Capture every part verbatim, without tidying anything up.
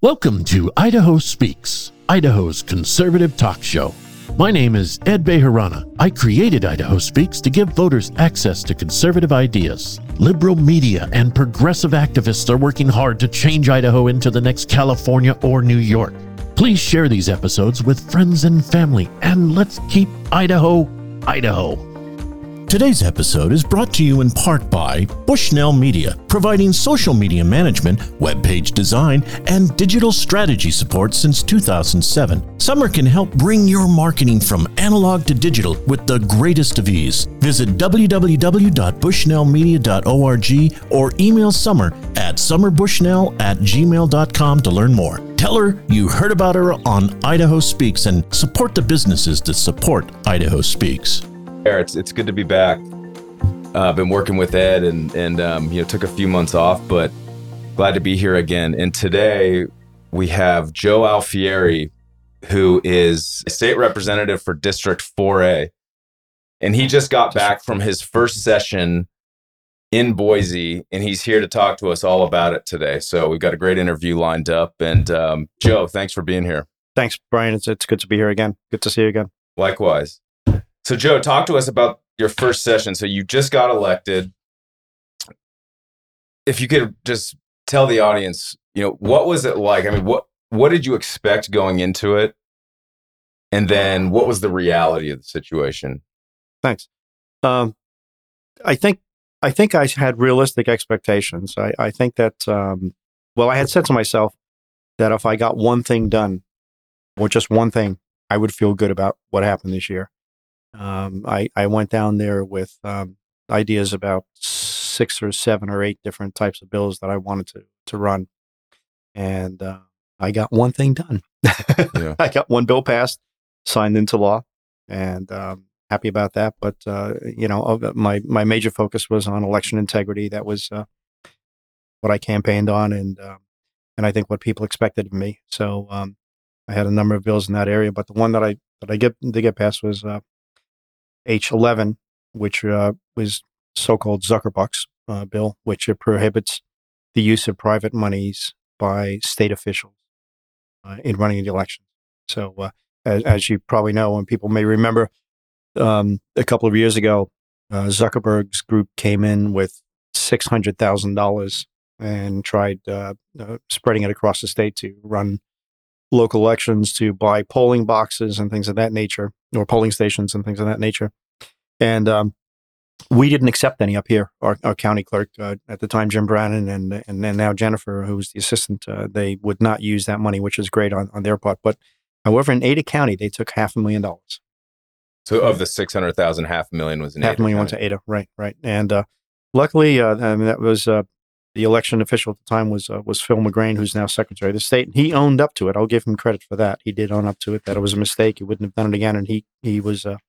Welcome to Idaho Speaks, Idaho's conservative talk show. My name is Ed Bejarana. I created Idaho Speaks to give voters access to conservative ideas. Liberal media and progressive activists are working hard to change Idaho into the next California or New York. Please share these episodes with friends and family, and let's keep Idaho, Idaho. Today's episode is brought to you in part by Bushnell Media, providing social media management, web page design, and digital strategy support since two thousand seven. Summer can help bring your marketing from analog to digital with the greatest of ease. Visit w w w dot bushnell media dot org or email Summer at summerbushnell at gmail dot com to learn more. Tell her you heard about her on Idaho Speaks and support the businesses that support Idaho Speaks. It's it's good to be back. Uh, I've been working with Ed and and um, you know took a few months off, but glad to be here again. And today we have Joe Alfieri, who is a state representative for District four A, and he just got back from his first session in Boise, and he's here to talk to us all about it today. So we've got a great interview lined up. And um, Joe, thanks for being here. Thanks, Brian. It's it's good to be here again. Good to see you again. Likewise. So Joe, talk to us about your first session. So you just got elected. If you could just tell the audience, you know, what was it like? I mean, what what did you expect going into it? And then what was the reality of the situation? Thanks. Um, I think I think I had realistic expectations. I, I think that um, well, I had said to myself that if I got one thing done, or just one thing, I would feel good about what happened this year. Um, I, I went down there with um, ideas about six or seven or eight different types of bills that I wanted to, to run. And uh, I got one thing done. Yeah. I got one bill passed, signed into law, and um, happy about that. But, uh, you know, my, my major focus was on election integrity. That was uh, what I campaigned on, and um, and I think what people expected of me. So um, I had a number of bills in that area, but the one that I that I get to get passed was uh, H eleven, which uh, was so-called Zuckerbucks uh, bill, which it prohibits the use of private monies by state officials uh, in running the elections. So, uh, as, as you probably know, and people may remember, um, a couple of years ago, uh, Zuckerberg's group came in with six hundred thousand dollars and tried uh, uh, spreading it across the state to run local elections, to buy polling boxes and things of that nature, or polling stations and things of that nature. And um, we didn't accept any up here. Our, our county clerk uh, at the time, Jim Brannon, and and then now Jennifer, who's the assistant, uh, they would not use that money, which is great on, on their part. But however, in Ada County, they took half a million dollars. So of the six hundred thousand, half a million was in half Ada a million County. went to Ada, right, right. And uh, luckily, uh, I mean, that was uh, the election official at the time was uh, was Phil McGrain, who's now Secretary of the State. And he owned up to it. I'll give him credit for that. He did own up to it, that it was a mistake. He wouldn't have done it again. And he he was uh,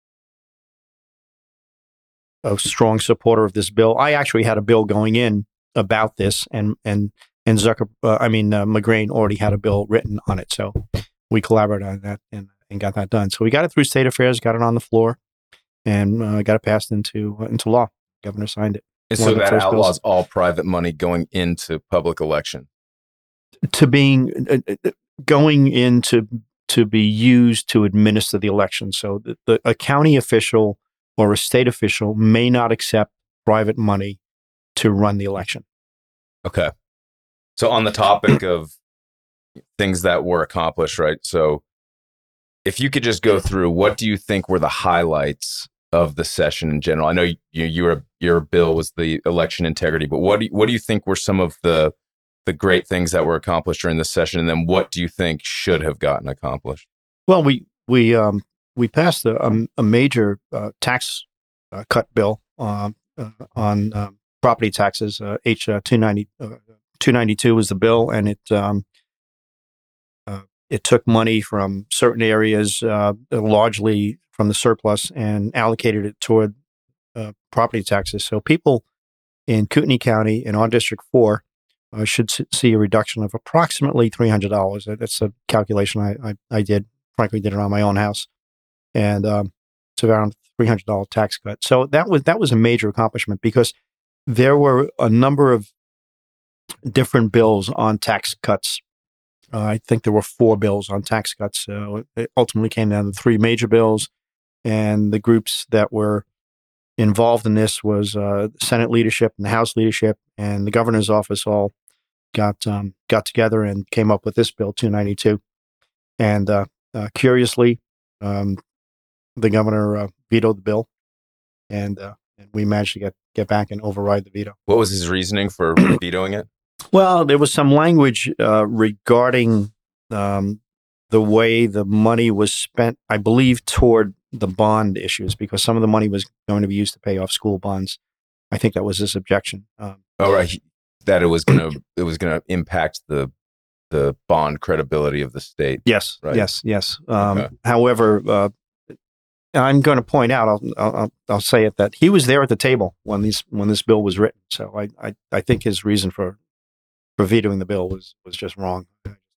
a strong supporter of this bill. I actually had a bill going in about this, and and and Zucker, uh, I mean uh, McGrain already had a bill written on it. So we collaborated on that and, and got that done. So we got it through State Affairs, got it on the floor, and uh, got it passed into uh, into law. Governor signed it. And so that outlaws all private money going into public election. To being uh, going into to be used to administer the election. So the, the, a county official or a state official may not accept private money to run the election. Okay. So on the topic of things that were accomplished, right? So if you could just go through, what do you think were the highlights of the session in general? I know you, you were, your bill was the election integrity, but what do you, what do you think were some of the the great things that were accomplished during the session, and then what do you think should have gotten accomplished? Well, we we um, we passed a, a, a major uh, tax uh, cut bill uh, uh, on uh, property taxes. Uh, H two ninety two ninety-two was the bill, and it um, uh, it took money from certain areas, uh, largely from the surplus, and allocated it toward uh, property taxes. So people in Kootenai County and on District four uh, should see a reduction of approximately three hundred dollars. That's a calculation I, I, I did, frankly, did it on my own house. And um, it's around three hundred dollars tax cut. So that was that was a major accomplishment, because there were a number of different bills on tax cuts Uh, I think there were four bills on tax cuts. So it ultimately came down to three major bills, and the groups that were involved in this was uh, the Senate leadership and the House leadership and the governor's office all got um, got together and came up with this bill two ninety-two. And uh, uh, curiously, um, the governor uh, vetoed the bill, and, uh, and we managed to get, get back and override the veto. What was his reasoning for vetoing it? Well, there was some language uh, regarding um, the way the money was spent, I believe, toward the bond issues, because some of the money was going to be used to pay off school bonds. I think that was his objection. Um, oh, right. He, that it was going to it was going to impact the the bond credibility of the state. Yes, right? yes, yes. Um, Okay. However, uh, I'm going to point out, I'll, I'll I'll say it, that he was there at the table when these when this bill was written. So I I, I think his reason for for vetoing the bill was was just wrong.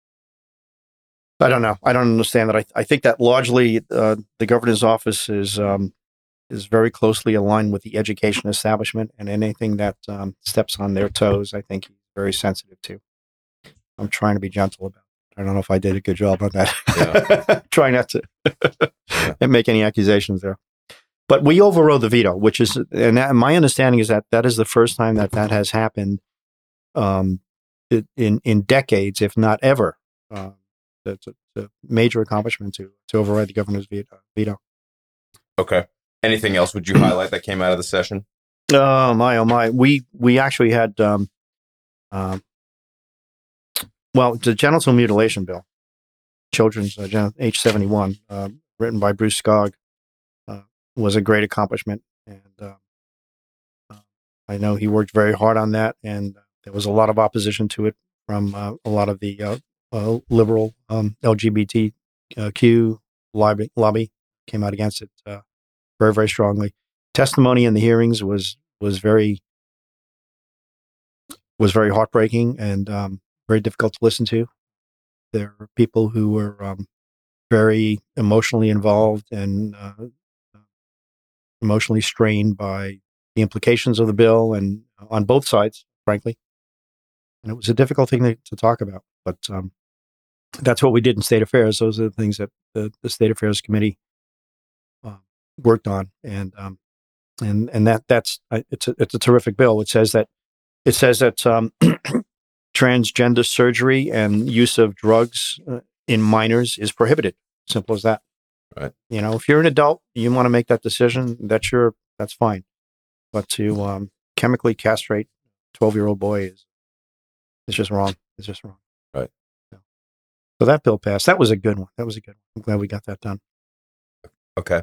I don't know. I don't understand that. I I think that largely uh, the governor's office is um, is very closely aligned with the education establishment, and anything that um, steps on their toes, I think he's very sensitive to. I'm trying to be gentle about it. I don't know if I did a good job on that. Yeah. Try not to yeah. and make any accusations there. But we overrode the veto, which is, and that, my understanding is that that is the first time that that has happened um, in in decades, if not ever. Uh, it's, a, it's a major accomplishment to to override the governor's veto. Okay. Anything else would you highlight that came out of the session? Oh my, oh my! We we actually had, um, um, well, the genital mutilation bill, children's uh, H seventy-one, uh, written by Bruce Skog, uh, was a great accomplishment, and uh, uh, I know he worked very hard on that, and there was a lot of opposition to it from uh, a lot of the uh, uh, liberal um, L G B T Q lobby, lobby came out against it uh, very, very strongly. Testimony in the hearings was was very was very heartbreaking and um, very difficult to listen to. There were people who were um, very emotionally involved and uh, emotionally strained by the implications of the bill, and on both sides, frankly. And it was a difficult thing to, to talk about, but um, that's what we did in State Affairs. Those are the things that the, the State Affairs Committee uh, worked on, and um, and and that that's it's a, it's a terrific bill. It says that it says that um, transgender surgery and use of drugs uh, in minors is prohibited. Simple as that. Right. You know, if you're an adult, you want to make that decision. That's your that's fine. But to um, chemically castrate a twelve-year-old boy is is just wrong. It's just wrong. Right. So, so that bill passed. That was a good one. That was a good one. I'm glad we got that done. Okay.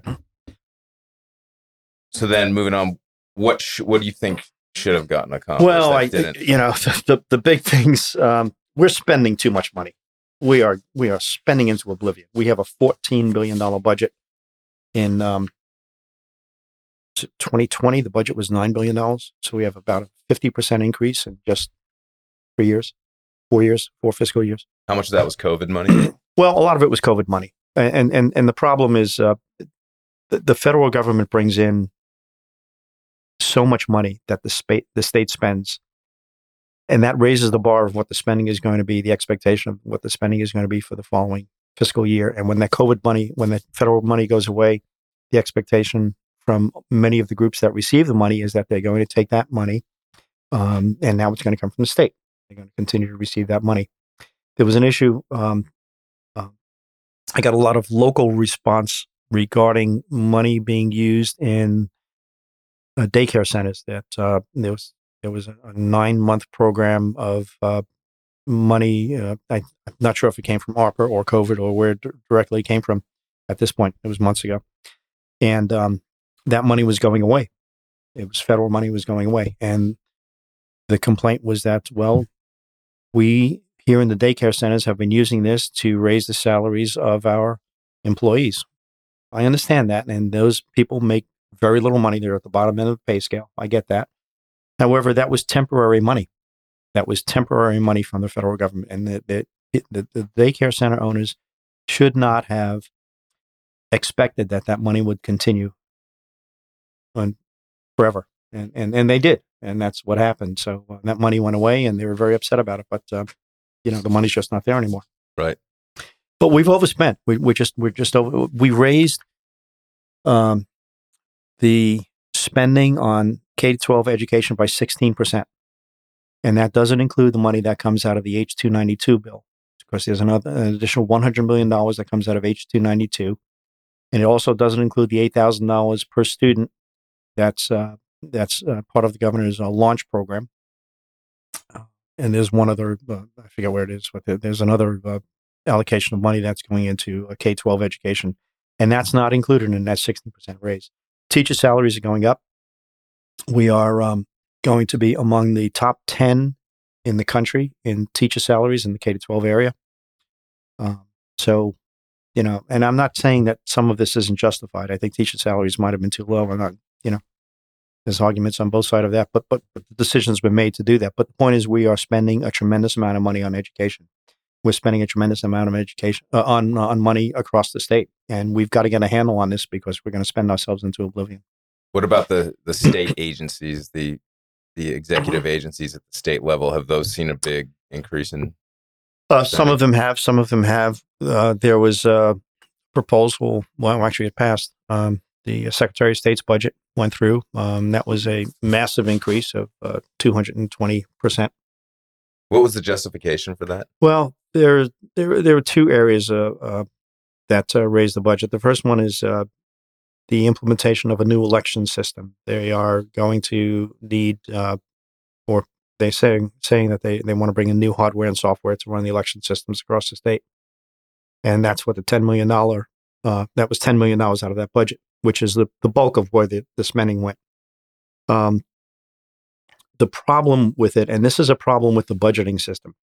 So then, moving on, what sh- what do you think should have gotten accomplished? Well, I didn't? you know the the, the big things. Um, we're spending too much money. We are we are spending into oblivion. We have a fourteen billion dollars budget. In um, twenty twenty, the budget was nine billion dollars. So we have about a fifty percent increase in just three years, four years, four fiscal years. How much of that was COVID money? Well, a lot of it was COVID money. And and and the problem is uh, the, the federal government brings in so much money that the, spa- the state spends. And that raises the bar of what the spending is going to be, the expectation of what the spending is going to be for the following fiscal year. And when that COVID money, when the federal money goes away, the expectation from many of the groups that receive the money is that they're going to take that money, um, and now it's going to come from the state. They're going to continue to receive that money. There was an issue. Um, uh, I got a lot of local response regarding money being used in uh, daycare centers. That uh, there was there was a, a nine month program of uh, money. Uh, I, I'm not sure if it came from ARPA or COVID or where it d- directly came from. At this point, it was months ago, and um, that money was going away. It was federal money was going away, and the complaint was that, well, we here in the daycare centers have been using this to raise the salaries of our employees. I understand that, and those people make very little money. They're at the bottom end of the pay scale. I get that. However, that was temporary money. That was temporary money from the federal government, and the the, the, the daycare center owners should not have expected that that money would continue on forever, and and and they did, and that's what happened. So uh, that money went away, and they were very upset about it. But uh, you know, the money's just not there anymore. Right. But we've overspent. We we just we're just over. We raised um, the spending on K to twelve education by sixteen percent, and that doesn't include the money that comes out of the H two ninety-two bill. Of course, there's another an additional one hundred million dollars that comes out of H two ninety-two, and it also doesn't include the eight thousand dollars per student. That's uh, that's uh, part of the governor's uh, launch program. Uh, and there's one other, uh, I forget where it is, but there, there's another uh, allocation of money that's going into a K twelve education, and that's not included in that sixteen percent raise. Teacher salaries are going up. We are um, going to be among the top ten in the country in teacher salaries in the K to twelve area. Um, so, you know, and I'm not saying that some of this isn't justified. I think teacher salaries might have been too low. I'm not, you know, there's arguments on both sides of that, but, but but the decision's been made to do that. But the point is, we are spending a tremendous amount of money on education. We're spending a tremendous amount of education uh, on on money across the state, and we've got to get a handle on this because we're going to spend ourselves into oblivion. What about the the state agencies, the the executive agencies at the state level? Have those seen a big increase in? Uh, some of them have. Some of them have. Uh, there was a proposal. Well, actually, it passed. Um, the Secretary of State's budget went through. Um, that was a massive increase of uh, two hundred twenty percent. What was the justification for that? Well, there there there were two areas uh, uh, that uh, raised the budget. The first one is uh, the implementation of a new election system. They are going to need, uh, or they saying saying that they, they want to bring in new hardware and software to run the election systems across the state, and that's what the ten million dollar uh, that was ten million dollars out of that budget, which is the, the bulk of where the, the spending went. Um, the problem with it, and this is a problem with the budgeting system,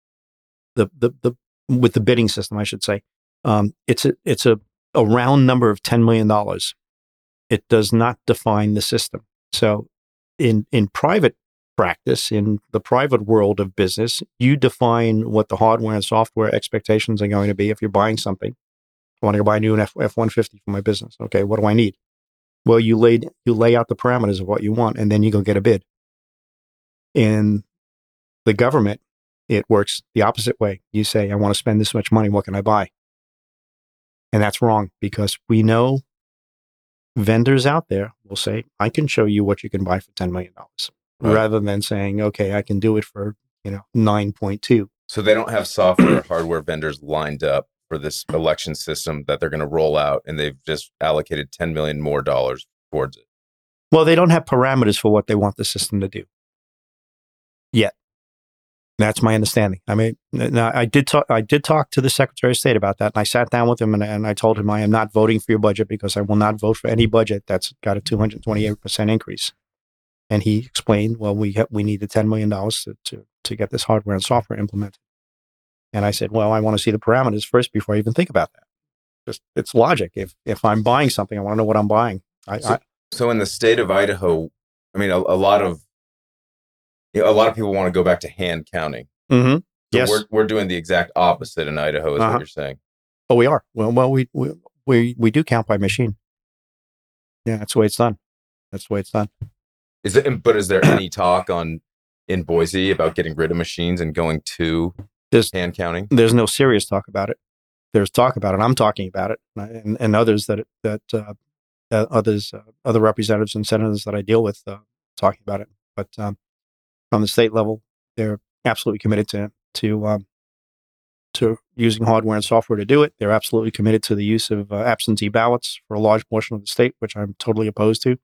the the, the with the bidding system, I should say, um, it's a it's a, a round number of ten million dollars. It does not define the system. So, in in private practice, in the private world of business, you define what the hardware and software expectations are going to be. If you're buying something, I want to buy a new F one fifty for my business. Okay, what do I need? Well, you lay you lay out the parameters of what you want, and then you go get a bid. In the government, it works the opposite way. You say, I want to spend this much money. What can I buy? And that's wrong, because we know vendors out there will say, I can show you what you can buy for ten million dollars, right, rather than saying, okay, I can do it for, you know, nine point two. So they don't have software or hardware vendors lined up for this election system that they're going to roll out, and they've just allocated ten million more dollars towards it. Well, they don't have parameters for what they want the system to do yet. That's my understanding. I mean, now I did talk. I did talk to the Secretary of State about that, and I sat down with him and, and I told him I am not voting for your budget because I will not vote for any budget that's got a two hundred twenty-eight percent increase. And he explained, well, we have, we need the ten million dollars to, to to get this hardware and software implemented. And I said, well, I want to see the parameters first before I even think about that. Just it's logic. If if I'm buying something, I want to know what I'm buying. I, so, I, so in the state of Idaho, I mean, a, a lot of you know, a lot of people want to go back to hand counting. Mm-hmm. So yes, we're we're doing the exact opposite in Idaho, is uh-huh. what you're saying. Oh, we are. Well, well, we we we we do count by machine. Yeah, that's the way it's done. That's the way it's done. Is it? But is there any talk on in Boise about getting rid of machines and going to There's, hand counting? There's no serious talk about it. There's talk about it. I'm talking about it, and, and others that that uh, uh, others uh, other representatives and senators that I deal with uh, talking about it. But um, on the state level, they're absolutely committed to to um, to using hardware and software to do it. They're absolutely committed to the use of uh, absentee ballots for a large portion of the state, which I'm totally opposed to.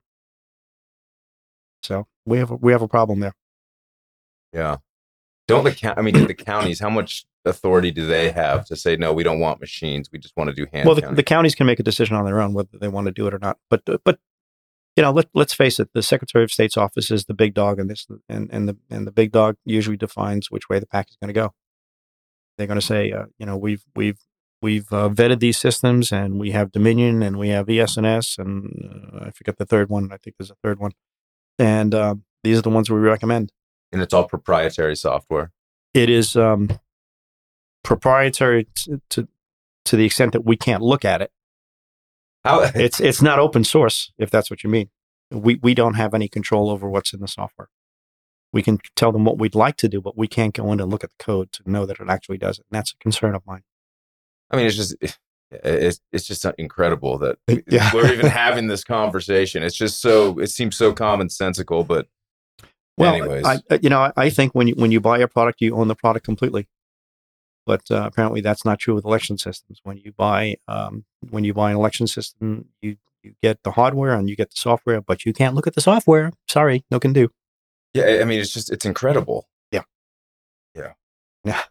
So we have a, we have a problem there. Yeah. Don't the count? I mean, the counties, how much authority do they have to say, no, we don't want machines. We just want to do hand well, the, counting? the counties can make a decision on their own whether they want to do it or not. But but you know, let, let's face it, the Secretary of State's office is the big dog in this, and, and the and the big dog usually defines which way the pack is going to go. They're going to say, uh, you know, we've we've we've uh, vetted these systems, and we have Dominion, and we have E S N S, and uh, I forget the third one. I think there's a third one, and uh, these are the ones we recommend. And it's all proprietary software. It is um, proprietary to, to to the extent that we can't look at it. How it's it's not open source, if that's what you mean. We we don't have any control over what's in the software. We can tell them what we'd like to do, but we can't go in and look at the code to know that it actually does it. And that's a concern of mine. I mean, it's just it's it's just incredible that Yeah. we're even having this conversation. It's just so it seems so commonsensical, but well, anyways, I, you know, I, I think when you when you buy a product, you own the product completely. But uh, apparently, that's not true with election systems. When you buy um, when you buy an election system, you you get the hardware and you get the software, but you can't look at the software. Sorry, no can do. Yeah, I mean, it's just it's incredible. Yeah, yeah, yeah.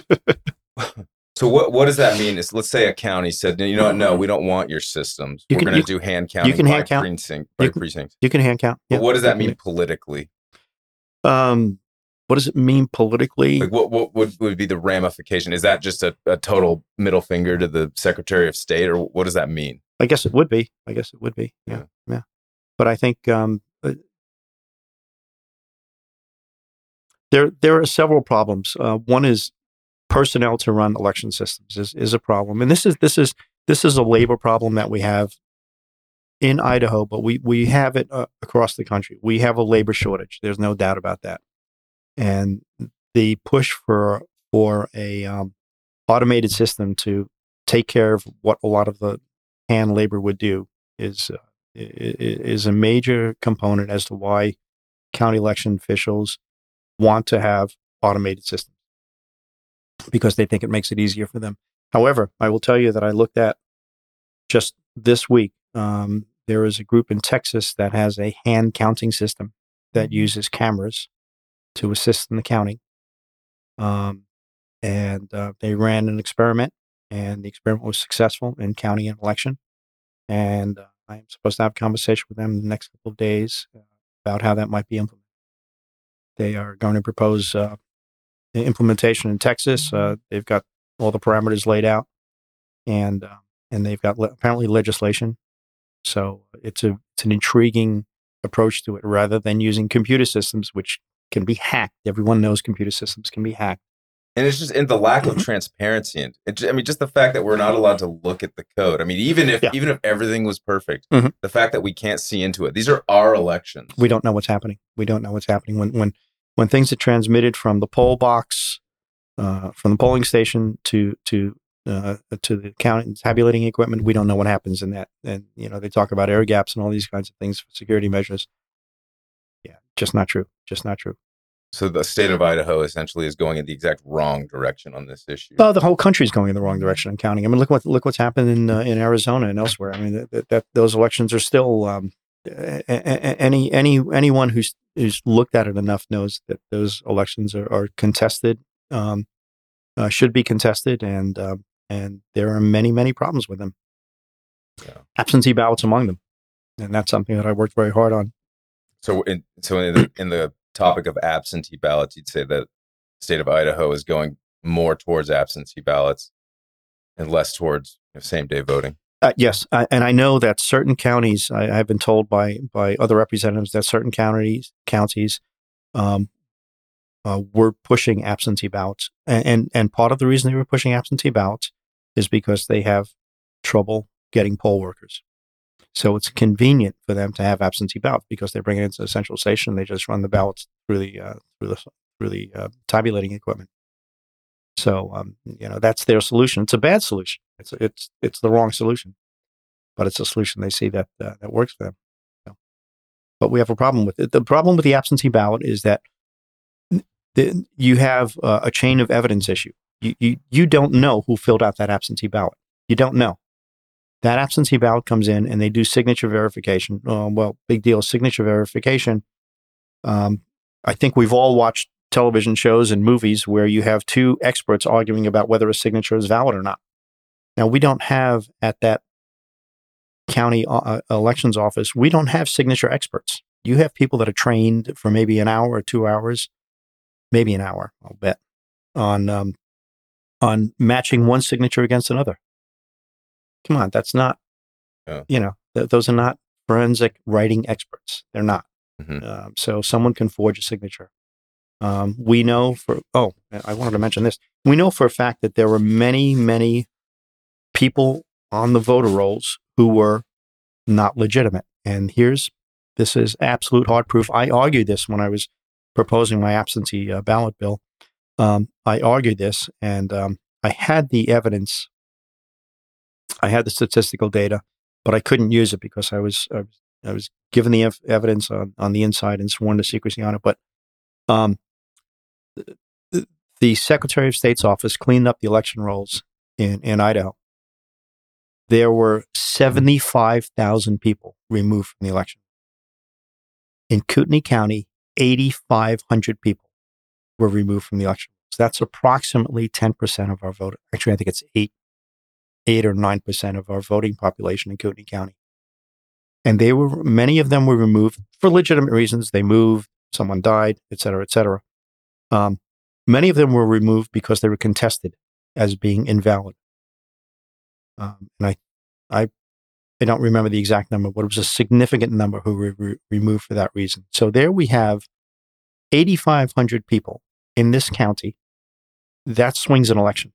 So what what does that mean? Is let's say a county said, you know what, no, we don't want your systems. You We're can- going you- to do hand counting you can by hand count. precinct by You can- precinct. You can hand count. But Yeah. what does that You can- mean politically? Um, what does it mean politically? Like, what what would, would be the ramification? Is that just a, a total middle finger to the Secretary of State, or what does that mean? I guess it would be. I guess it would be. Yeah, Yeah. yeah. But I think um, uh, there there are several problems. Uh, one is personnel to run election systems is is a problem, and this is this is this is a labor problem that we have in Idaho, but we we have it uh, across the country. We have a labor shortage. There's no doubt about that. And the push for for a um, automated system to take care of what a lot of the hand labor would do is uh, is a major component as to why county election officials want to have automated systems, because they think it makes it easier for them. However, I will tell you that I looked at just this week. Um, there is a group in Texas that has a hand counting system that uses cameras to assist in the counting. Um, and uh, they ran an experiment, and the experiment was successful in counting an election. And uh, I'm supposed to have a conversation with them in the next couple of days uh, about how that might be implemented. They are going to propose uh, the implementation in Texas. Uh, they've got all the parameters laid out, and uh, and they've got le- apparently legislation. So it's a it's an intriguing approach to it, rather than using computer systems, which can be hacked. Everyone knows computer systems can be hacked. And it's just in the lack of transparency, and it, I mean, just the fact that we're not allowed to look at the code. I mean, even if Yeah. even if everything was perfect, Mhm. the fact that we can't see into it. These are our elections. We don't know what's happening. We don't know what's happening when when when things are transmitted from the poll box, uh, from the polling station to to uh, to the counting tabulating equipment. We don't know what happens in that. And you know, they talk about air gaps and all these kinds of things for security measures. Yeah, just not true. Just not true. So the state of Idaho essentially is going in the exact wrong direction on this issue. Well, the whole country's going in the wrong direction in counting. I mean, look what look what's happened in uh, in Arizona and elsewhere. I mean, that, that, that those elections are still um, a, a, any any anyone who's who's looked at it enough knows that those elections are, are contested, um, uh, should be contested, and um, and there are many many problems with them. Yeah. Absentee ballots among them, and that's something that I worked very hard on. So in so in the, in the topic of absentee ballots, you'd say that the state of Idaho is going more towards absentee ballots and less towards you know, same day voting. Uh, yes, I, and I know that certain counties. I, I've been told by by other representatives that certain counties counties um, uh, were pushing absentee ballots, and, and and part of the reason they were pushing absentee ballots is because they have trouble getting poll workers. So it's convenient for them to have absentee ballots because they bring it into the central station. They just run the ballots through the uh, through the through the uh, tabulating equipment. So um, you know, that's their solution. It's a bad solution. It's it's it's the wrong solution, but it's a solution they see that uh, that works for them. So, but we have a problem with it. The problem with the absentee ballot is that the, you have uh, a chain of evidence issue. You, you you don't know who filled out that absentee ballot. You don't know. That absentee ballot comes in and they do signature verification. Uh, well, big deal, signature verification. Um, I think we've all watched television shows and movies where you have two experts arguing about whether a signature is valid or not. Now, we don't have at that county uh, elections office, we don't have signature experts. You have people that are trained for maybe an hour or two hours, maybe an hour, I'll bet, on um, on matching one signature against another. Come on, that's not, Yeah. you know, th- those are not forensic writing experts. They're not. Mhm. Um, so someone can forge a signature. Um, we know for, oh, I wanted to mention this. We know for a fact that there were many, many people on the voter rolls who were not legitimate. And here's, this is absolute hard proof. I argued this when I was proposing my absentee uh, ballot bill, um, I argued this, and um, I had the evidence. I had the statistical data, but I couldn't use it because I was I was, I was given the ev- evidence on, on the inside and sworn to secrecy on it. But um, the, the Secretary of State's office cleaned up the election rolls in, in Idaho. There were seventy-five thousand people removed from the election. In Kootenai County, eighty-five hundred people were removed from the election. So that's approximately ten percent of our vote. Actually, I think it's eight, eight or nine percent of our voting population in Kootenai County. And they were, many of them were removed for legitimate reasons. They moved, someone died, et cetera, et cetera. Um, many of them were removed because they were contested as being invalid. Um, and I, I, I don't remember the exact number, but it was a significant number who were re- removed for that reason. So there we have eighty-five hundred people in this county. That swings an election.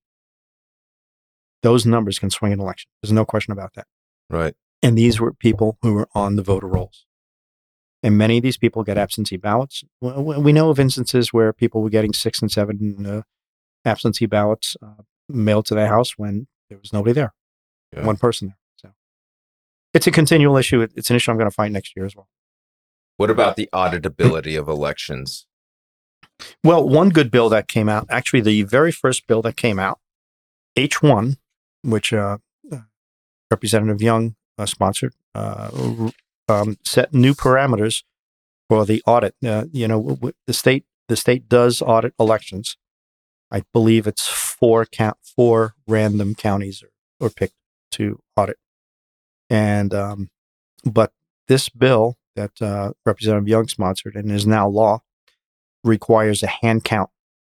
Those numbers can swing an election. There's no question about that. Right. And these were people who were on the voter rolls. And many of these people get absentee ballots. We know of instances where people were getting six and seven uh, absentee ballots uh, mailed to their house when there was nobody there, yeah. One person there. So it's a continual issue. It's an issue I'm going to fight next year as well. What about the auditability of elections? Well, one good bill that came out, actually the very first bill that came out, H one, which uh, Representative Young uh, sponsored, uh, um, set new parameters for the audit. Uh, you know, w- w- the state the state does audit elections. I believe it's four count four random counties are, are picked to audit, and um, but this bill that uh, Representative Young sponsored and is now law requires a hand count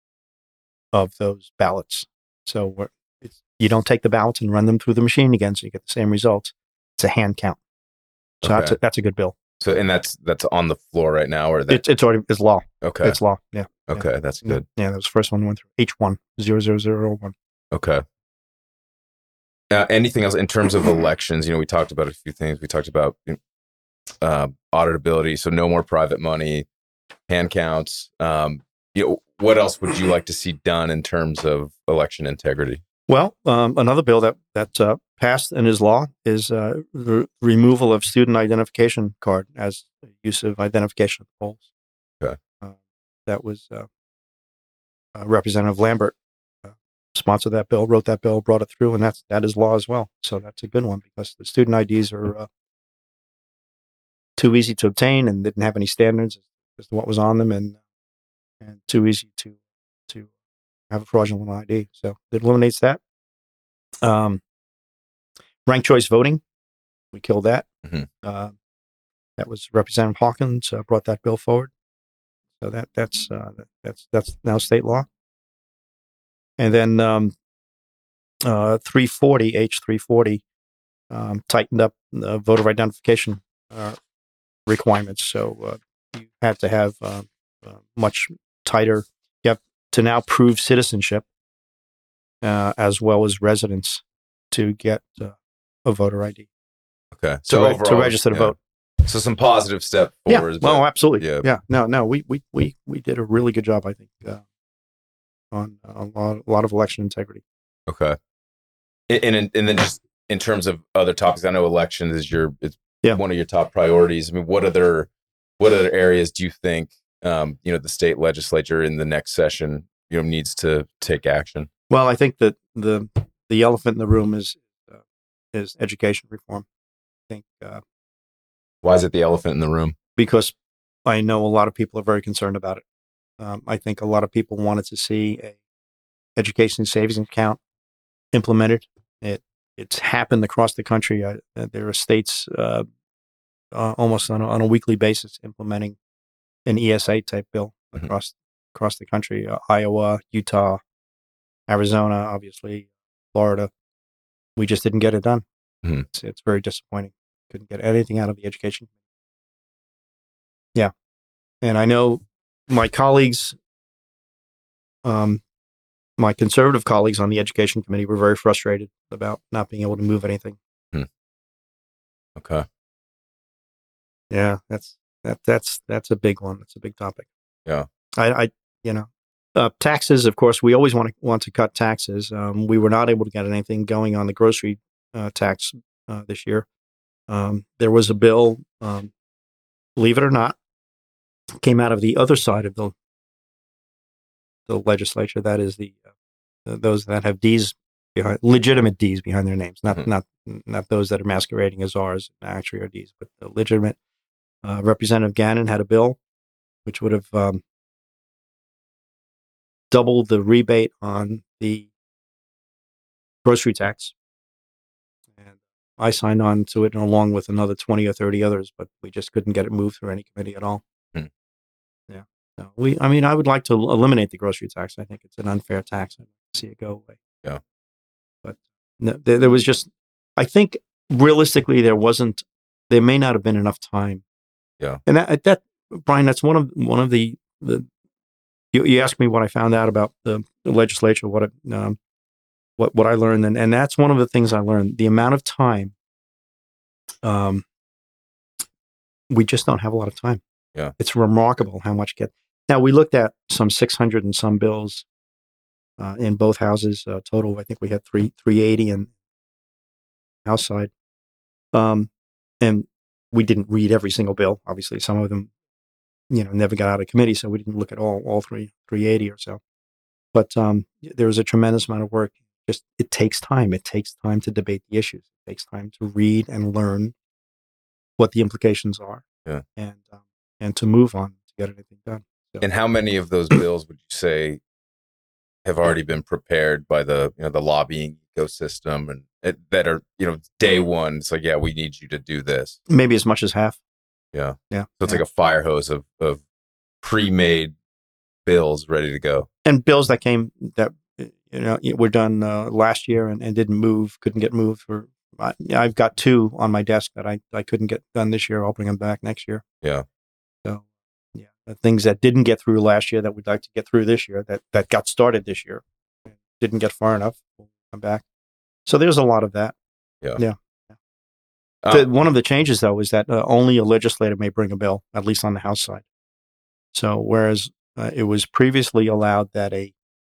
of those ballots. So we're, it's, you don't take the ballots and run them through the machine again, so you get the same results. It's a hand count. So okay. that's a, that's a good bill. So and that's that's on the floor right now, or that it's it's already it's law. Okay, it's law. Yeah. Okay, yeah. that's good. Yeah, that was the first one that went through. H one zero zero zero one. Okay. Uh, anything else in terms of elections? You know, we talked about a few things. We talked about uh, auditability, so no more private money, hand counts. Um, you know, what else would you like to see done in terms of election integrity? Well, um, another bill that that uh, passed and is law is uh, re- removal of student identification card as use of identification at the polls. Okay, uh, that was uh, uh, Representative Lambert uh, sponsored that bill, wrote that bill, brought it through, and that's that is law as well. So that's a good one because the student I Ds are uh, too easy to obtain and didn't have any standards as to what was on them, and and too easy to to have a fraudulent I D. So it eliminates that. Um, ranked choice voting, we killed that. Mm-hmm. Uh, that was Representative Hawkins uh, brought that bill forward. So that that's uh, that, that's that's now state law. And then um, uh, three forty H three forty um, tightened up the voter identification uh, requirements. So uh, you had to have uh, uh, much tighter. You have to now prove citizenship uh, as well as residence to get uh, a voter I D. Okay, so to, overall, to register to yeah. vote. So some positive step forward. Yeah, well, absolutely. Yeah. yeah, no, no, we we we we did a really good job, I think, uh, on a lot, a lot of election integrity. Okay, and and and then just in terms of other topics, I know elections is your it's yeah. one of your top priorities. I mean, what other what other areas do you think um, you know the state legislature in the next session you know needs to take action? Well, I think that the the elephant in the room is uh, is education reform. I think. Uh, Why is it the elephant in the room? Because I know a lot of people are very concerned about it. Um, I think a lot of people wanted to see a education savings account implemented. It it's happened across the country. Uh, there are states uh, uh, almost on a, on a weekly basis implementing an E S A type bill mm-hmm. across across the country. Uh, Iowa, Utah, Arizona, obviously, Florida. We just didn't get it done. Mm-hmm. It's, it's very disappointing. Couldn't get anything out of the education. Yeah. And I know my colleagues, um, my conservative colleagues on the education committee were very frustrated about not being able to move anything. Hmm. Okay. Yeah, that's that that's that's a big one. That's a big topic. Yeah. I, I you know, uh, taxes. Of course, we always want to want to cut taxes. Um, we were not able to get anything going on the grocery uh, tax uh, this year. Um, there was a bill, um, believe it or not, came out of the other side of the the legislature. That is the uh, those that have D's behind, legitimate D's behind their names, not Mhm. not not those that are masquerading as R's and actually are D's, but the legitimate. Uh, Representative Gannon had a bill which would have um, doubled the rebate on the grocery tax, and I signed on to it along with another twenty or thirty others, but we just couldn't get it moved through any committee at all. Hmm. Yeah. So we, I mean, I would like to eliminate the grocery tax. I think it's an unfair tax. I'd like to see it go away. Yeah. But no, there, there was just, I think realistically, there wasn't, there may not have been enough time. Yeah. And that, that Brian, that's one of, one of the, the, you, you asked me what I found out about the, the legislature, what, it, um, what, what I learned. And, and that's one of the things I learned, the amount of time, um, we just don't have a lot of time. Yeah. It's remarkable how much get. Now, we looked at some six hundred and some bills uh, in both houses. Uh, total, I think we had three, three eighty in House side. Um, and we didn't read every single bill. Obviously, some of them, you know, never got out of committee, so we didn't look at all, all three, three eighty or so. But um, there was a tremendous amount of work. Just, it takes time. It takes time to debate the issues. It takes time to read and learn what the implications are. Yeah. And, um, and to move on to get anything done. So, And how many of those bills would you say have already been prepared by the, you know, the lobbying ecosystem and it, that are, you know, day one? It's like, yeah, we need you to do this. maybe as much as half. Yeah. Yeah. So it's yeah. like a fire hose of, of pre-made bills ready to go. And bills that came that, you know, were done uh, last year and, and didn't move, couldn't get moved for, I, I've got two on my desk that I, I couldn't get done this year. I'll bring them back next year. Yeah. So, yeah, the things that didn't get through last year that we'd like to get through this year, that, that got started this year, didn't get far enough, we'll come back. So there's a lot of that. Yeah. Yeah. Um, The, one of the changes, though, is that uh, only a legislator may bring a bill, at least on the House side. So whereas uh, it was previously allowed that a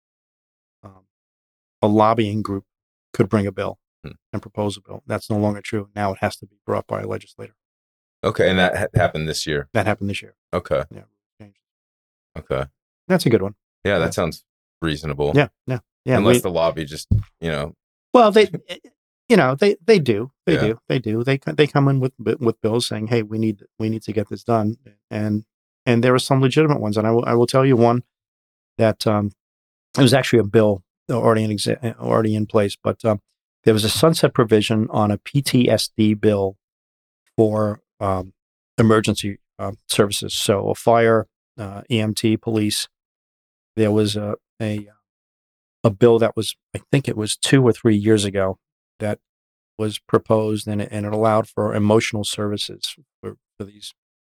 um, a lobbying group could bring a bill Hmm. and propose a bill, that's no longer true. Now it has to be brought by a legislator. Okay. And that ha- happened this year. That happened this year. Okay. Yeah. Changed. Okay. That's a good one. Yeah. That Yeah. sounds reasonable. Yeah. Yeah. Yeah. Unless we- the lobby just, you know, Well, they, you know, they, they do, they Yeah. do, they do. They they come in with with bills saying, "Hey, we need we need to get this done," and and there are some legitimate ones. And I will I will tell you one that um, it was actually a bill already in exa- already in place, but um, there was a sunset provision on a P T S D bill for um, emergency um, services. So a fire, uh, E M T, police. There was a a a bill that was, I think it was two or three years ago, that was proposed, and it, and it allowed for emotional services for, for these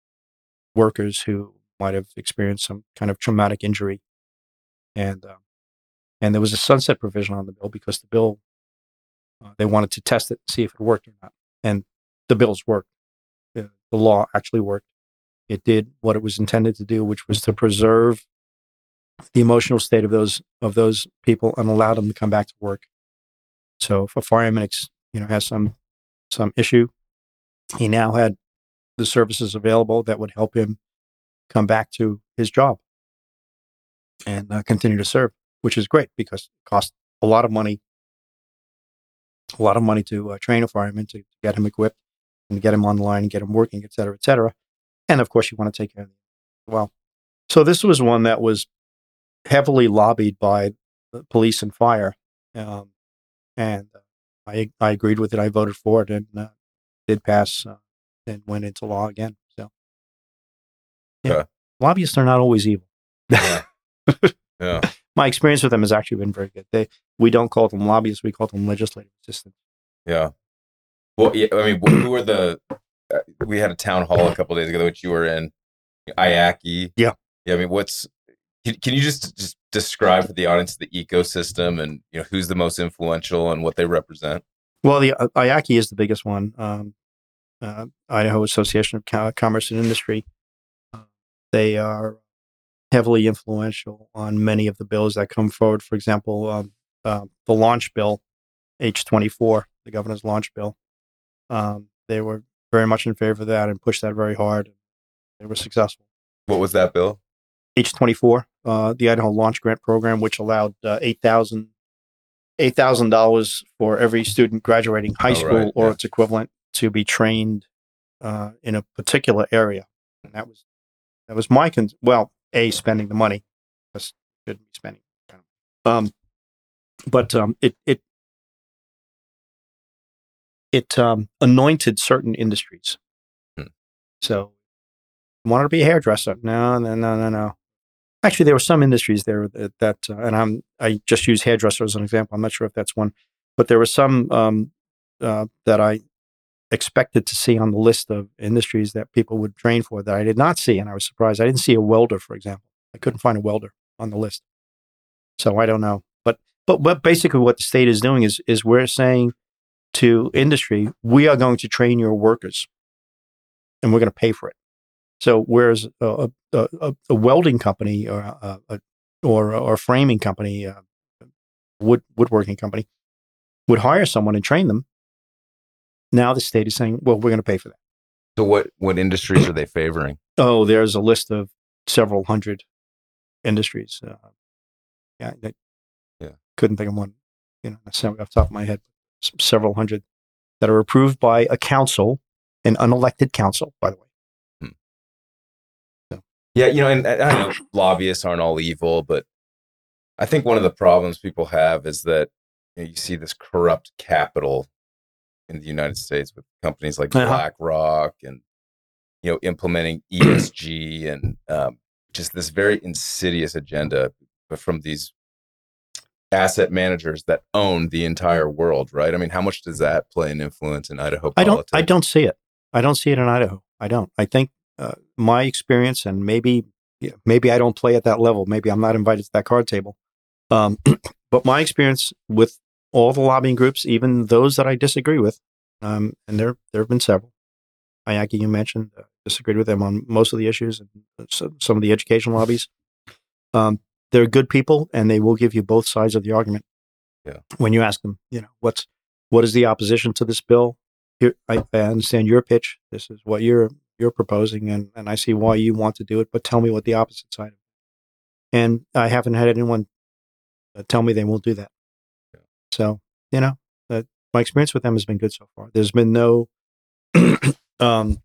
workers who might have experienced some kind of traumatic injury. And um, and there was a sunset provision on the bill because the bill, uh, they wanted to test it and see if it worked or not. And the bills worked. The, the law actually worked. It did what it was intended to do, which was to preserve the emotional state of those of those people and allow them to come back to work. So if a fireman, ex, you know, has some some issue, he now had the services available that would help him come back to his job and uh, continue to serve, which is great because it costs a lot of money, a lot of money to uh, train a fireman, to get him equipped and get him on the line and get him working, et cetera, et cetera. And of course, you want to take care of him as well. So this was one that was heavily lobbied by the police and fire. Um, and uh, I I agreed with it. I voted for it, and uh, did pass uh, and went into law again. So, yeah, Okay. lobbyists are not always evil. Yeah. Yeah. My experience with them has actually been very good. They we don't call them lobbyists; we call them legislative assistants. Yeah. Well, yeah, I mean, who were the? Uh, we had a town hall a couple days ago, which you were in, I A C I. Yeah. Yeah. I mean, what's? Can, can you just just describe for the audience the ecosystem and, you know, who's the most influential and what they represent? Well, the uh, I A C I is the biggest one. Um, uh, Idaho Association of Com- Commerce and Industry. Uh, they are heavily influential on many of the bills that come forward. For example, um, uh, the launch bill, H twenty-four, the governor's launch bill. Um, they were very much in favor of that and pushed that very hard. They were successful. What was that bill? H twenty-four, uh, the Idaho Launch Grant Program, which allowed uh, eight thousand dollars for every student graduating high Oh, school right, or yeah. its equivalent to be trained uh, in a particular area. And that was that was my con- well, a spending the money, because shouldn't be spending. Um, but um, it it it um, anointed certain industries. Hmm. So, you wanted to be a hairdresser? No, no, no, no, no. Actually, there were some industries there that, that uh, and I'm I just use hairdresser as an example. I'm not sure if that's one, but there were some um, uh, that I expected to see on the list of industries that people would train for that I did not see, and I was surprised. I didn't see a welder, for example. I couldn't find a welder on the list, so I don't know. But but but basically, what the state is doing is is we're saying to industry, we are going to train your workers, and we're going to pay for it. So whereas a, a, a, a welding company or a, a or or a framing company, uh, wood woodworking company, would hire someone and train them, now the state is saying, well, we're going to pay for that. So what what industries are they favoring? Oh, there's a list of several hundred industries. Uh, yeah, I Yeah. couldn't think of one, you know, necessarily off the top of my head. S- Several hundred that are approved by a council, an unelected council, by the way. Yeah, you know, and I I know lobbyists aren't all evil, but I think one of the problems people have is that you know, you see this corrupt capital in the United States with companies like Uh-huh. BlackRock and you know implementing E S G and um, just this very insidious agenda from these asset managers that own the entire world, right? I mean, how much does that play an influence in Idaho I don't. politics? I don't see it. I don't see it in Idaho. I don't. I think uh, my experience, and maybe, yeah, maybe I don't play at that level. Maybe I'm not invited to that card table. Um, but my experience with all the lobbying groups, even those that I disagree with, um, and there there have been several. Ayaki, you mentioned, uh, disagreed with them on most of the issues, and so, some of the education lobbies. Um, they're good people, and they will give you both sides of the argument. Yeah. When you ask them, you know, what's what is the opposition to this bill? Here, I, I understand your pitch. This is what you're you're proposing, and, and I see why you want to do it. But tell me what the opposite side of it. And I haven't had anyone uh, tell me they won't do that. Yeah. So you know, uh, my experience with them has been good so far. There's been no, um,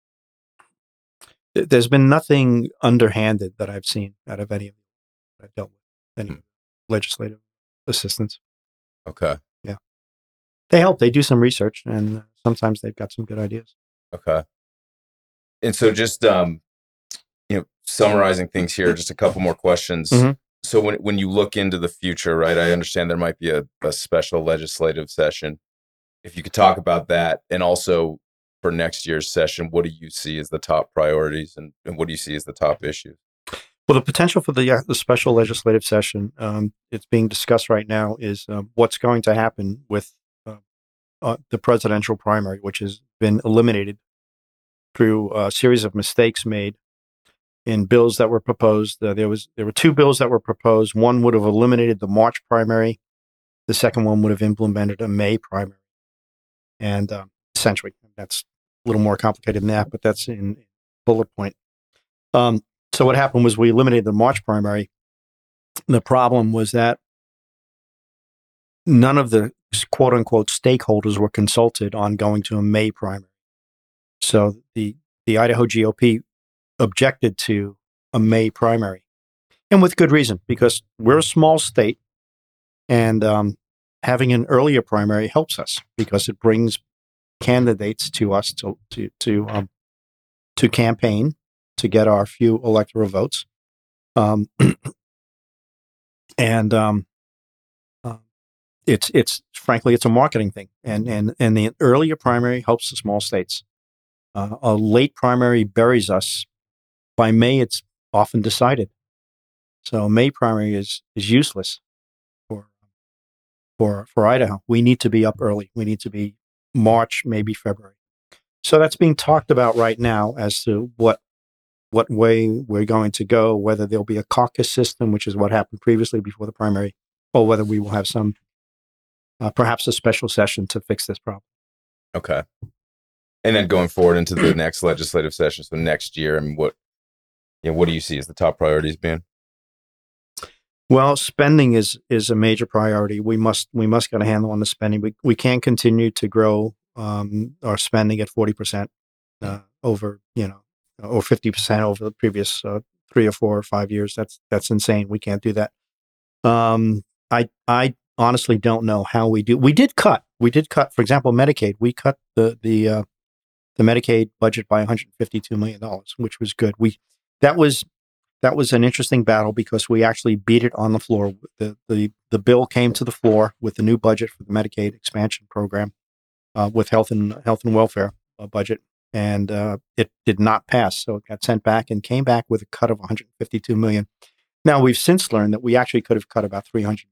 th- there's been nothing underhanded that I've seen out of any of them that I've dealt with, any Hmm. legislative assistants. Okay. They help. They do some research, and sometimes they've got some good ideas. Okay. And so just um, you know, summarizing things here, just a couple more questions. Mhm. So when when you look into the future, right? I understand there might be a, a special legislative session. If you could talk about that, and also for next year's session, what do you see as the top priorities, and, and what do you see as the top issues? Well, the potential for the uh, the special legislative session, um, it's being discussed right now, is um, what's going to happen with uh, uh, the presidential primary, which has been eliminated through a series of mistakes made in bills that were proposed. Uh, there was there were two bills that were proposed. One would have eliminated the March primary. The second one would have implemented a May primary. And uh, essentially, that's a little more complicated than that, but that's in bullet point. Um, so what happened was we eliminated the March primary. The problem was that none of the quote unquote stakeholders were consulted on going to a May primary. So the, the Idaho G O P objected to a May primary, and with good reason, because we're a small state, and um, having an earlier primary helps us because it brings candidates to us to to to um, to campaign to get our few electoral votes, um, and um, uh, it's it's frankly it's a marketing thing, and and and the earlier primary helps the small states. Uh, a late primary buries us. By May, it's often decided. So a May primary is is useless for for for Idaho. We need to be up early. We need to be March, maybe February. So that's being talked about right now as to what what way we're going to go, whether there'll be a caucus system, which is what happened previously before the primary, or whether we will have some, uh, perhaps a special session to fix this problem. Okay. And then going forward into the next legislative session, so next year, I mean, what, you know, what do you see as the top priorities being? Well, spending is is a major priority. We must we must get a handle on the spending. We we can't continue to grow um, our spending at forty percent uh, over you know or fifty percent over the previous uh, three or four or five years. That's that's insane. We can't do that. Um, I I honestly don't know how we do. We did cut. We did cut. For example, Medicaid. We cut the the uh, the Medicaid budget by one hundred fifty-two million dollars, which was good. We that was. That was an interesting battle because we actually beat it on the floor. The the the bill came to the floor with the new budget for the Medicaid expansion program, uh, with health and health and welfare uh, budget, and uh, it did not pass. So it got sent back and came back with a cut of one hundred fifty-two million dollars. Now we've since learned that we actually could have cut about three hundred.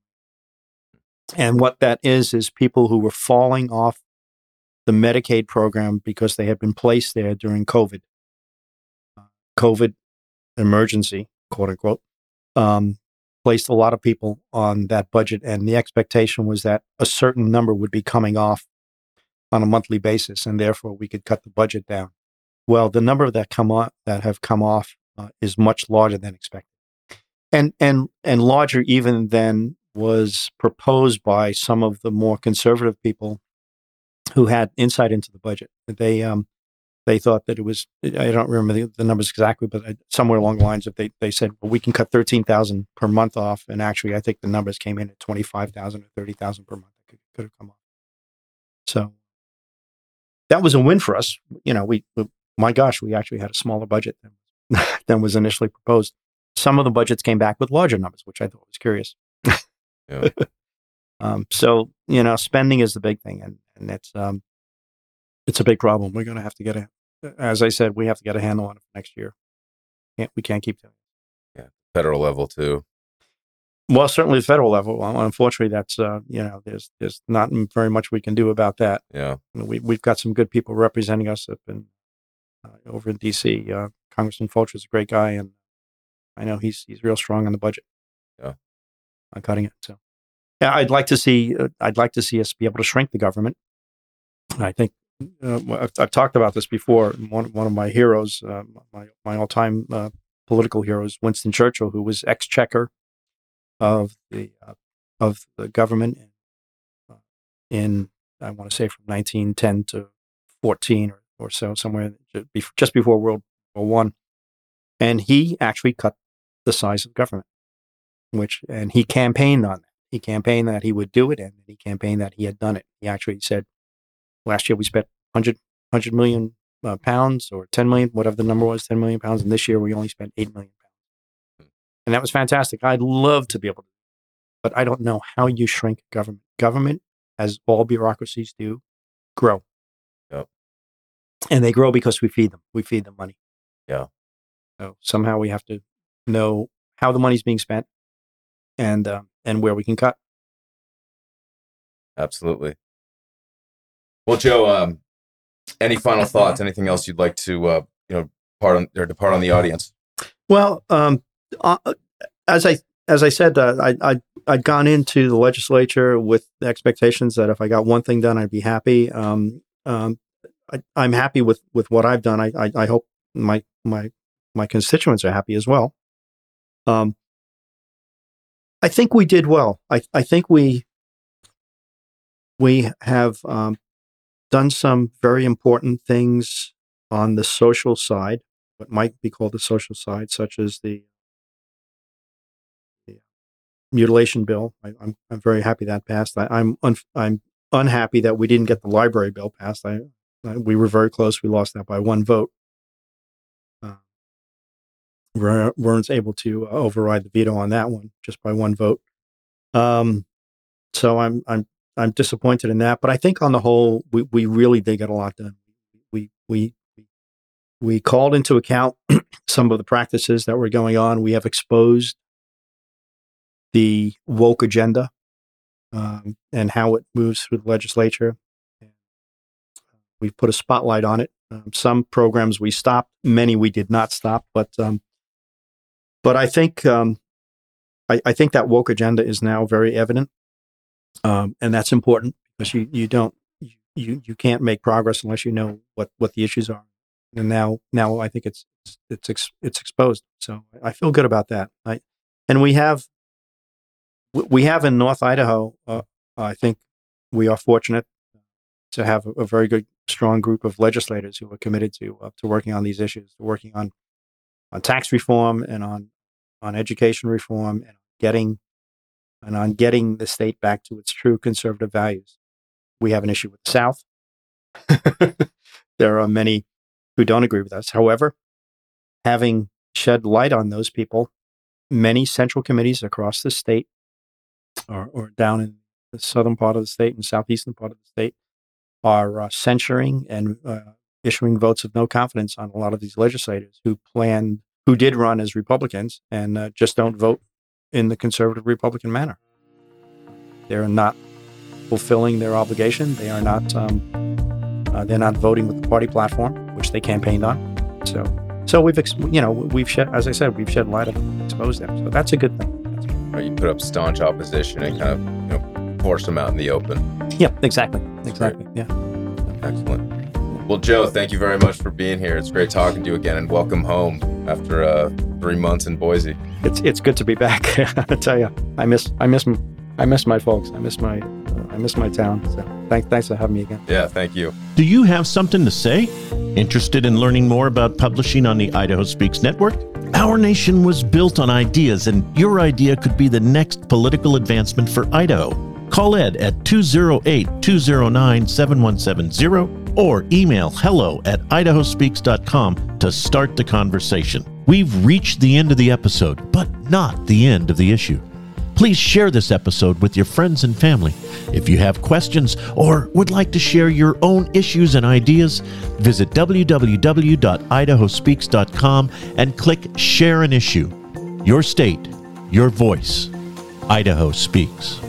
And what that is is people who were falling off the Medicaid program because they had been placed there during COVID. Uh, COVID. Emergency, quote unquote, um, placed a lot of people on that budget. And the expectation was that a certain number would be coming off on a monthly basis, and therefore we could cut the budget down. Well, the number that come off, that have come off uh, is much larger than expected. And, and, and larger even than was proposed by some of the more conservative people who had insight into the budget. They, um, They thought that it was, I don't remember the, the numbers exactly, but somewhere along the lines of they, they said, well, we can cut thirteen thousand per month off. And actually, I think the numbers came in at twenty-five thousand or thirty thousand per month that could, could have come off. So that was a win for us. You know, we, we my gosh, we actually had a smaller budget than, than was initially proposed. Some of the budgets came back with larger numbers, which I thought was curious. Yeah. um, so, you know, spending is the big thing. And, and it's, um, it's a big problem. We're going to have to get a, as I said, we have to get a handle on it for next year. Can't, we can't keep doing it. Yeah. Federal level too. Well, certainly the federal level. Well, unfortunately, that's, uh, you know, there's, there's not very much we can do about that. Yeah. We, we've got some good people representing us up in, uh, over in D C. Uh, Congressman Fulcher is a great guy, and I know he's, he's real strong on the budget. Yeah. On cutting it. So yeah, I'd like to see, uh, I'd like to see us be able to shrink the government. I think, Uh, I've, I've talked about this before. One one of my heroes, uh, my my all time uh, political heroes, Winston Churchill, who was exchequer of the uh, of the government in, uh, in I want to say from nineteen ten to fourteen or, or so, somewhere just before World War One, and he actually cut the size of government, which and he campaigned on that. He campaigned that he would do it, and he campaigned that he had done it. He actually said, last year we spent one hundred, one hundred million uh, pounds or ten million, whatever the number was, ten million pounds. And this year we only spent eight million pounds. And that was fantastic. I'd love to be able to, but I don't know how you shrink government. Government, as all bureaucracies do, grow. Yep. And they grow because we feed them. We feed them money. Yeah. So somehow we have to know how the money's being spent and, uh, and where we can cut. Absolutely. Well, Joe, um, any final thoughts? Anything else you'd like to, uh, you know, part on or depart on the audience? Well, um, uh, as I as I said, uh, I I I'd gone into the legislature with the expectations that if I got one thing done, I'd be happy. Um, um, I, I'm happy with, with what I've done. I, I I hope my my my constituents are happy as well. Um, I think we did well. I I think we we have. Um, done some very important things on the social side, what might be called the social side, such as the, the mutilation bill. I, I'm I'm very happy that passed. I, I'm un, I'm unhappy that we didn't get the library bill passed. I, I we were very close. We lost that by one vote. Uh, we weren't able to override the veto on that one just by one vote. Um, so I'm I'm. I'm disappointed in that, but I think on the whole, we, we really did get a lot done. We we we called into account some of the practices that were going on. We have exposed the woke agenda um, and how it moves through the legislature. We've put a spotlight on it Um, some programs we stopped, many we did not stop. But um, but I think um, I, I think that woke agenda is now very evident, um, and that's important because you you don't you you can't make progress unless you know what, what the issues are. And now now I think it's it's it's, it's exposed. So I feel good about that. I, and we have we have in North Idaho. Uh, I think we are fortunate to have a, a very good, strong group of legislators who are committed to uh, to working on these issues, to working on on tax reform and on on education reform and getting and on getting the state back to its true conservative values. We have an issue with the South. There are many who don't agree with us. However, having shed light on those people, many central committees across the state, or, or down in the southern part of the state and southeastern part of the state, are uh, censuring and uh, issuing votes of no confidence on a lot of these legislators who planned, who did run as Republicans and uh, just don't vote in the conservative Republican manner. They're not fulfilling their obligation. They are not. Um, uh, they're not voting with the party platform, which they campaigned on. So, so we've, ex- you know, we've shed, as I said, we've shed light on them, exposed them. So that's a good thing. That's a good thing. You put up staunch opposition and kind of, you know, force them out in the open. Yeah, exactly, exactly. Yeah. Excellent. Well, Joe, thank you very much for being here. It's great talking to you again, and welcome home after uh, three months in Boise. It's it's good to be back. I tell you, I miss I miss I miss my folks. I miss my uh, I miss my town. So thanks thanks for having me again. Yeah, thank you. Do you have something to say? Interested in learning more about publishing on the Idaho Speaks Network? Our nation was built on ideas, and your idea could be the next political advancement for Idaho. Call Ed at two oh eight, two oh nine, seven one seven zero or email hello at idaho speaks dot com to start the conversation. We've reached the end of the episode, but not the end of the issue. Please share this episode with your friends and family. If you have questions or would like to share your own issues and ideas, visit w w w dot idaho speaks dot com and click Share an Issue. Your state, your voice. Idaho Speaks.